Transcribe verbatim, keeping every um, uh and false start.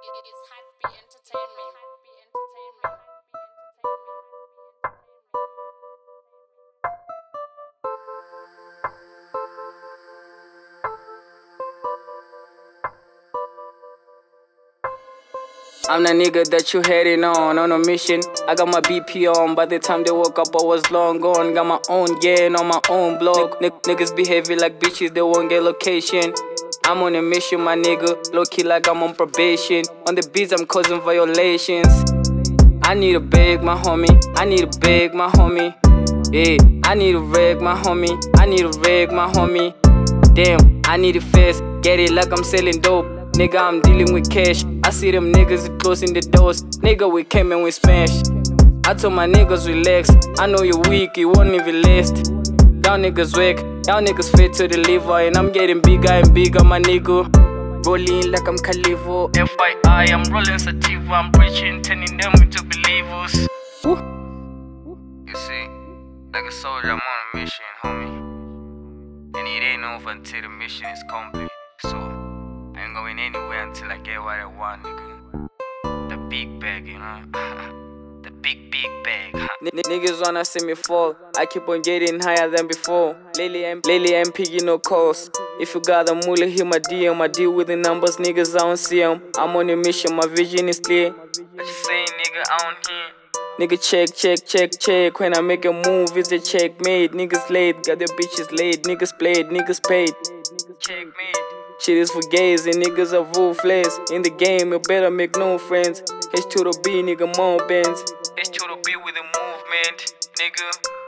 It's Heartbeat Entertainment. I'm the nigga that you heading on, on a mission. I got my B P on, by the time they woke up I was long gone. Got my own gang on my own block. N niggas behave like bitches, they won't get location. I'm on a mission, my nigga, low key like I'm on probation. On the beats I'm causing violations. I need a bag, my homie, I need a bag, my homie. Yeah, I need a rag, my homie, I need a rag, my homie. Damn, I need it fast, get it like I'm selling dope. Nigga, I'm dealing with cash. I see them niggas closing the doors. Nigga, we came and we smashed. I told my niggas relax. I know you're weak, you won't even last. Y'all niggas whack, y'all niggas fit to the liver. And I'm getting bigger and bigger, my nigga. Rolling like I'm Calivo. F Y I, I'm rolling sativa. I'm preaching, turning them into believers. Woo. You see, like a soldier, I'm on a mission, homie. And it ain't over until the mission is complete. So I ain't going anywhere until I get what I want, nigga. The big bag, you know? The big, big bag, huh? N niggas wanna see me fall. I keep on getting higher than before. Lately, I'm, lately I'm picking no calls. If you got a mullah, hit my D M. I deal with the numbers, niggas, I don't see them. I'm on a mission, my vision is clear. I just saying, nigga, I don't hear. Nigga, check, check, check, check. When I make a move, it's a checkmate. Niggas late, got their bitches laid. Niggas played, niggas paid. Checkmate. Shit is for gays and niggas are ruthless. In the game, you better make no friends. H to the B, nigga, more bands. H to the B with the movement, nigga.